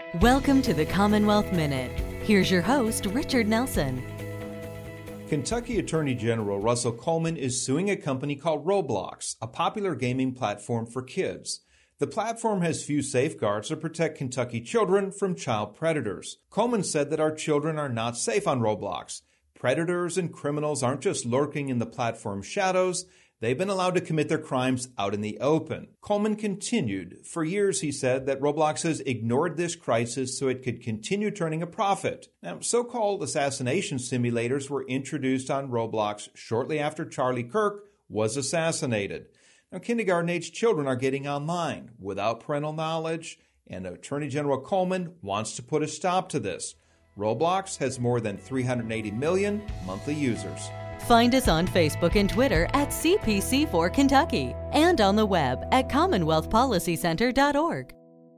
Welcome to the Commonwealth Minute. Here's your host, Richard Nelson. Kentucky Attorney General Russell Coleman is suing a company called Roblox, a popular gaming platform for kids. The platform has few safeguards to protect Kentucky children from child predators. Coleman said that our children are not safe on Roblox. Predators and criminals aren't just lurking in the platform's shadows. They've been allowed to commit their crimes out in the open. Coleman continued, for years he said that Roblox has ignored this crisis so it could continue turning a profit. Now, so-called assassination simulators were introduced on Roblox shortly after Charlie Kirk was assassinated. Now, kindergarten-age children are getting online without parental knowledge, and Attorney General Coleman wants to put a stop to this. Roblox has more than 380 million monthly users. Find us on Facebook and Twitter at CPC4 Kentucky and on the web at CommonwealthPolicyCenter.org.